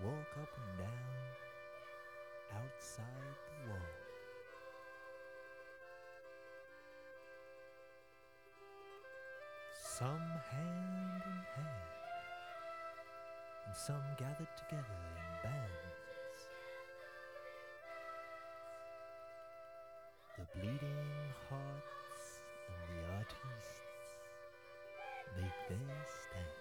walk up and down outside the wall. Some hand in hand, and some gathered together in bands. The bleeding hearts and the artists make their stand.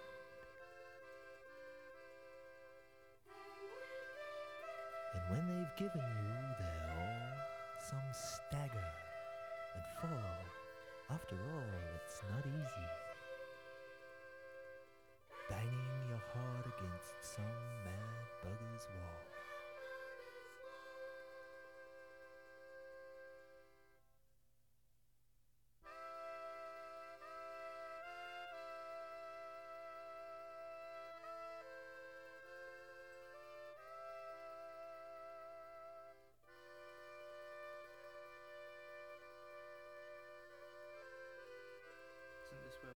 And when they've given you their all, some stagger and fall. After all, it's not easy, banging your heart against some mad bugger's wall.